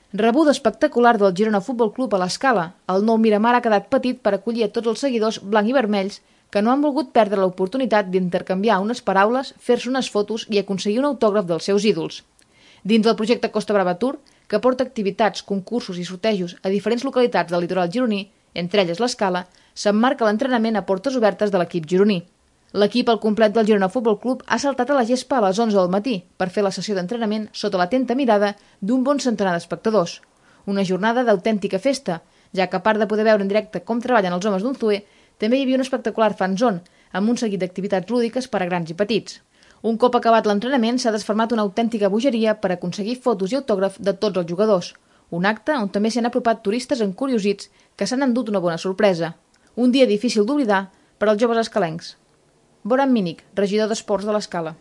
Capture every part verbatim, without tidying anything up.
Rebuda espectacular del Girona Futbol Club a l'Escala. El nou Miramar ha quedat petit per acollir a tots els seguidors blanc i vermells que no han volgut perdre l'oportunitat d'intercanviar unes paraules, fer-se unes fotos i aconseguir un autògraf dels seus ídols. Dins del projecte Costa Brava Tour, que porta activitats, concursos i sortejos a diferents localitats del litoral gironí, entre elles l'Escala, s'emmarca l'entrenament a portes obertes de l'equip gironí. L'equip al complet del Girona Futbol Club ha saltat a la gespa a les onze del matí per fer la sessió d'entrenament sota l'atenta mirada d'un bon centenar d'espectadors. Una jornada d'autèntica festa, ja que a part de poder veure en directe com treballen els homes d'Unzué, també hi havia un espectacular fanzone, amb un seguit d'activitats lúdiques per a grans i petits. Un cop acabat l'entrenament s'ha desfermat una autèntica bogeria per aconseguir fotos i autògraf de tots els jugadors. Un acte on també s'han apropat turistes encuriosits que s'han endut una bona sorpresa. Un dia difícil d'oblidar per als joves escalencs. Boran Mínic, regidor d'Esports de l'Escala.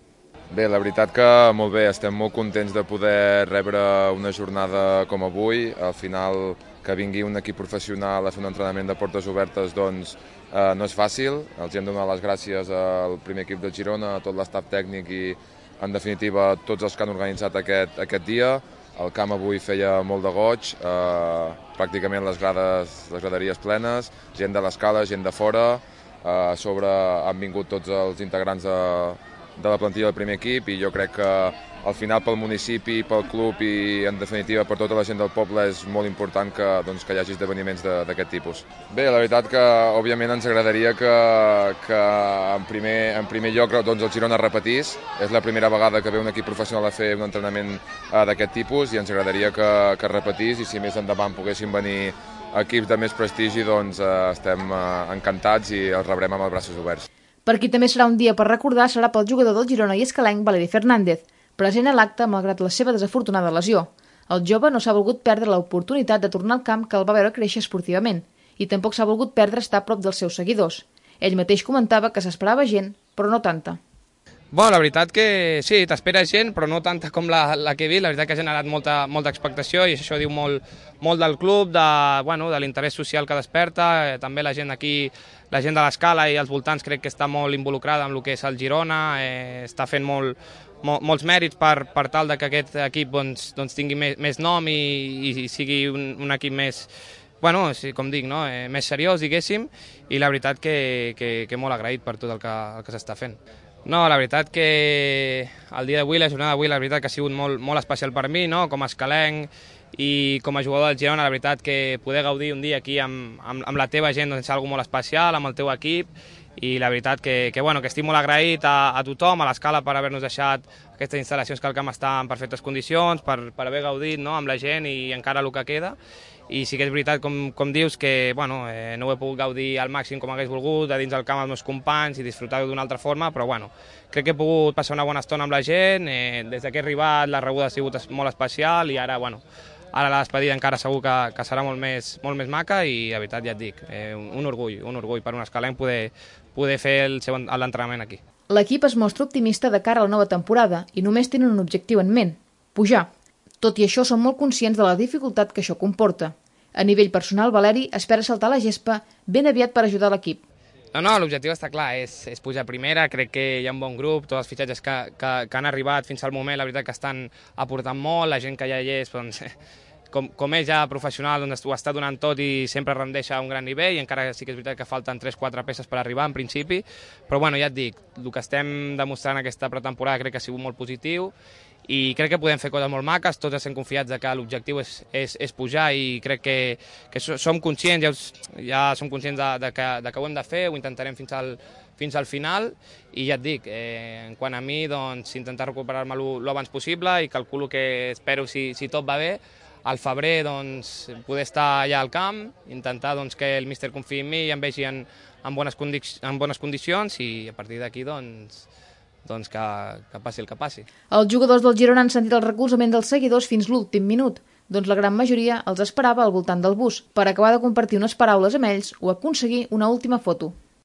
Bé, la veritat que molt bé, estem molt contents de poder rebre una jornada com avui. Al final, que vingui un equip professional a fer un entrenament de portes obertes, doncs eh, no és fàcil. Els hem de donar les gràcies al primer equip de Girona, a tot l'estaf tècnic i, en definitiva, a tots els que han organitzat aquest, aquest dia. El camp avui feia molt de goig, eh, pràcticament les grades, les graderies plenes, gent de l'Escala, gent de fora. A sobre han vingut tots els integrants de, de la plantilla del primer equip i jo crec que al final pel municipi, pel club i en definitiva per tota la gent del poble és molt important que, doncs, que hi hagi esdeveniments d'aquest tipus. Bé, la veritat que òbviament ens agradaria que, que en, primer, en primer lloc doncs, el Girona repetís. És la primera vegada que ve un equip professional a fer un entrenament eh, d'aquest tipus i ens agradaria que, que repetís i si més endavant poguessin venir equips de més prestigi, doncs eh, estem eh, encantats i els rebrem amb els braços oberts. Per qui també serà un dia per recordar serà pel jugador del Girona i escalenc Valeri Fernández, present a l'acte malgrat la seva desafortunada lesió. El jove no s'ha volgut perdre l'oportunitat de tornar al camp que el va veure créixer esportivament i tampoc s'ha volgut perdre estar a prop dels seus seguidors. Ell mateix comentava que s'esperava gent, però no tanta. Bueno, la veritat que sí, t'espera gent, però no tanta com la, la que he vist. La veritat que ha generat molta, molta expectació i això diu molt, molt del club, de, bueno, de l'interès social que desperta. Eh, també la gent aquí, la gent de l'Escala i els voltants crec que està molt involucrada amb el que és el Girona, eh, està fent molt, molt, molts mèrits per, per tal de que aquest equip doncs, doncs tingui més, més nom i, i sigui un, un equip més, bueno, sí, com dic, no? eh, més seriós, diguéssim, i la veritat que, que, que molt agraït per tot el que, el que s'està fent. No, la veritat que el dia d'avui, la jornada d'avui, la veritat que ha sigut molt, molt especial per mi, no? Com a escalenc i com a jugador del Girona, la veritat que poder gaudir un dia aquí amb, amb, amb la teva gent doncs, és algo molt especial, amb el teu equip, i la veritat que, que, bueno, que estic molt agraït a, a tothom, a l'Escala per haver-nos deixat aquestes instal·lacions que el camp està en perfectes condicions, per, per haver gaudit, no? Amb la gent i encara el que queda. I sí que és veritat, com, com dius, que bueno, eh, no ho he pogut gaudir al màxim com hagués volgut, a dins del camp amb els meus companys i disfrutar-ho d'una altra forma, però bueno, crec que he pogut passar una bona estona amb la gent, eh, des que he arribat la rebuda ha sigut molt especial i ara, bueno, ara la despedida encara segur que, que serà molt més, molt més maca i la veritat ja et dic, eh, un, un orgull, un orgull per un escalenc poder, poder fer el seu l'entrenament aquí. L'equip es mostra optimista de cara a la nova temporada i només tenen un objectiu en ment, pujar. Tot i això, són molt conscients de la dificultat que això comporta. A nivell personal, Valeri espera saltar la gespa ben aviat per ajudar l'equip. No, no, l'objectiu està clar, és, és pujar a primera, crec que hi ha un bon grup, tots els fitxatges que, que, que han arribat fins al moment, la veritat que estan aportant molt, la gent que ja hi és, doncs, com, com és ja professional, doncs ho està donant tot i sempre rendeix a un gran nivell, i encara sí que és veritat que falten tres quatre peces per arribar en principi, però bueno, ja et dic, el que estem demostrant aquesta pretemporada crec que ha sigut molt positiu, i crec que podem fer coses molt maques, tots estem confiats que l'objectiu és, és, és pujar i crec que, que som conscients, ja, ja som conscients de, de, que, de que ho hem de fer, ho intentarem fins al, fins al final i ja et dic, eh, en quant a mi, doncs, intentar recuperar-me l'abans possible i calculo que espero, si, si tot va bé, al febrer doncs, poder estar allà al camp, intentar doncs, que el míster confiï en mi i em vegi en, en, bones, condi en bones condicions i a partir d'aquí doncs, doncs que, que passi el que passi. Els jugadors del Girona han sentit el recolzament dels seguidors fins l'últim minut, doncs la gran majoria els esperava al voltant del bus per acabar de compartir unes paraules amb ells o aconseguir una última foto.